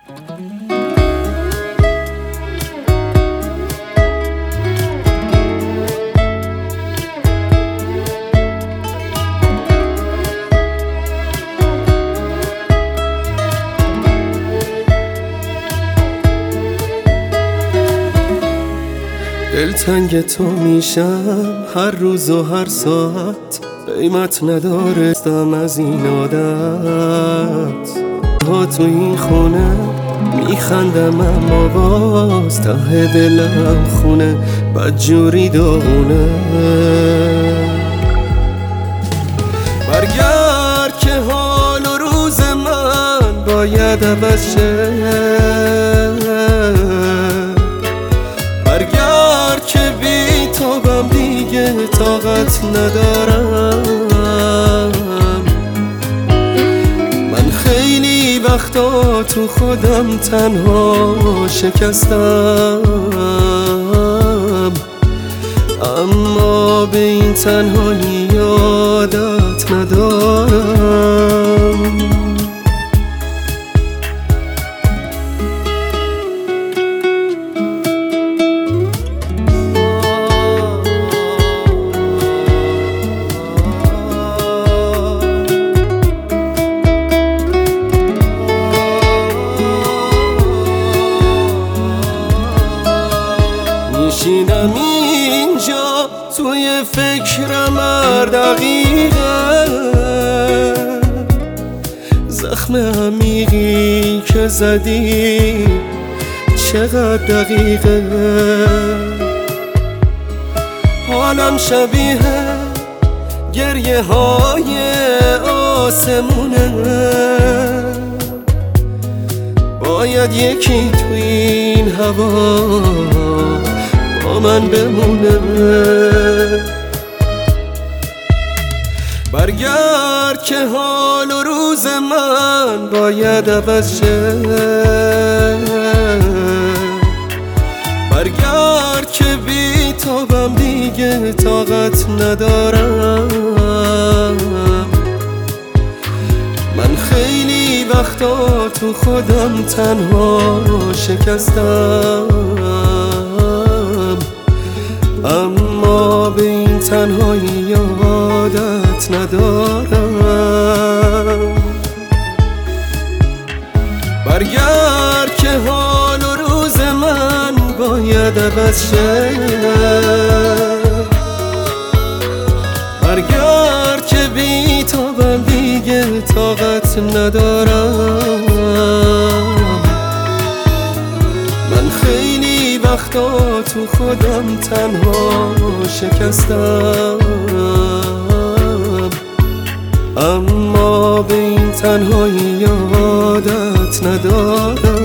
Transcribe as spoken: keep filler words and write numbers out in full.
دلتنگ تو میشم هر روز و هر ساعت، قیمت ندارستم از این عادت ها. تو این خونه میخندم اما باز ته دلم خونه بدجوری داغونه. برگرد که حال و روز من باید عوض شه، برگرد که بی تابم دیگه طاقت ندارم. من خیلی وقتا تو خودم تنها شکستم، اما به این تنهایی عادت ندارم. میشینم اینجا توی فکرم هر دقیقه، زخم عمیقی که زدی چقدر دقیقه. حالم شبیه گریه های آسمونه، باید یکی توی این هوا با من بمونه. برگرد که حال و روز من باید عوض شه، برگرد که بی تابم دیگه طاقت ندارم. من خیلی وقتا تو خودم تنها شکستم، اما به این تنهایی عادت ندارم. برگرد که حال و روز من باید عوض شه، برگرد که بی تابم دیگه طاقت ندارم. من خیلی وقتا تو خودم تنها شکستم، اما به این تنهایی عادت ندارم.